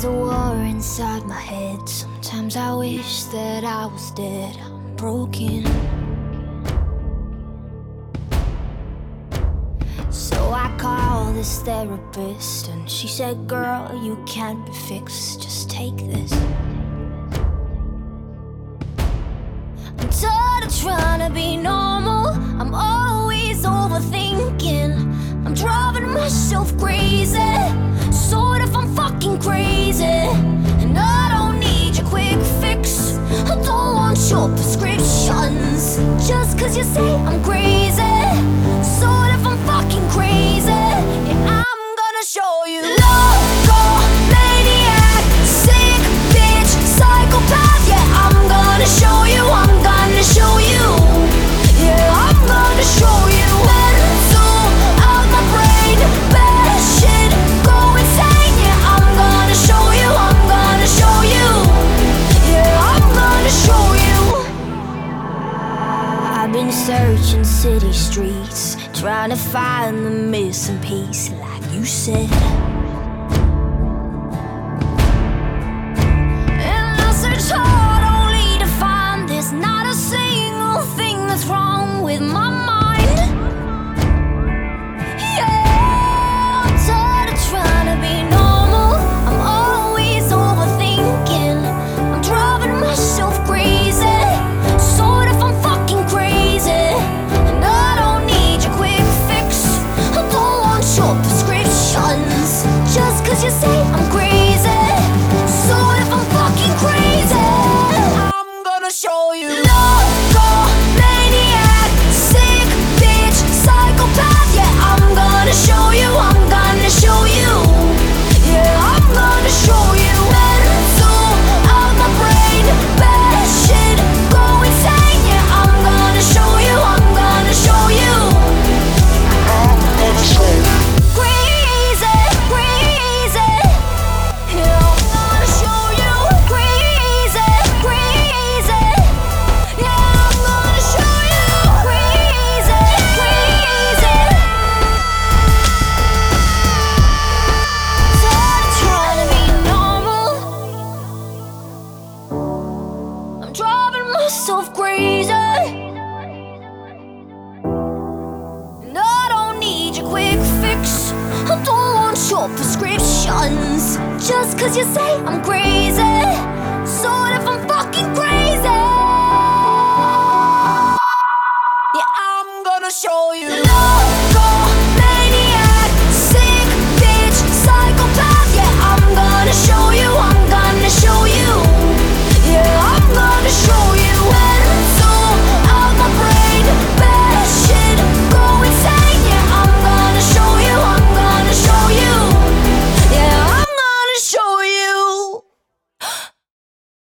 a war inside my head. Sometimes I wish that I was dead. I'm broken. So I called this therapist, and she said, girl, you can't be fixed, just take this. I'm tired of trying to be normal. I'm always overthinking. I'm driving myself crazy. Sort of, I'm fucking crazy. And I don't need your quick fix. I don't want your prescriptions. Just cause you say I'm crazy. Sort of, I'm fucking crazy. Yeah, I'm gonna show you. Loco, maniac, sick bitch, psychopath. Yeah, I'm gonna show you. I'm gonna show you. Yeah, I'm gonna show you. Mental out my brain, bad shit, go insane. Yeah, I'm gonna show you. I'm gonna show you. Yeah, I'm gonna show you. I've been searching city streets, trying to find the missing piece, like you said. And I search hard only to find there's not a single thing that's wrong with my mind. Yeah, I'm tired of trying to be normal. I'm always overthinking. I'm driving myself crazy. Sort of, I'm fucking crazy. And I don't need your quick fix. I don't want your prescriptions. Just cause you say I'm crazy. Sort of, I'm fucking crazy. I'm gonna show you. Loco, maniac, sick bitch, psychopath. Yeah, I'm gonna show you. I'm gonna show you. Yeah, I'm gonna show you. Mental out my brain, bad shit, go insane. Yeah, I'm gonna show you. I'm gonna show you. Crazy, crazy. Yeah, I'm gonna show you. Crazy, crazy. Yeah, I'm gonna show you. Crazy, crazy. Tired of trying to be normal. I'm driving myself crazy. And I don't need your quick fix. I don't want your prescriptions. Just cause you say I'm crazy. Sort of, I'm fucking crazy.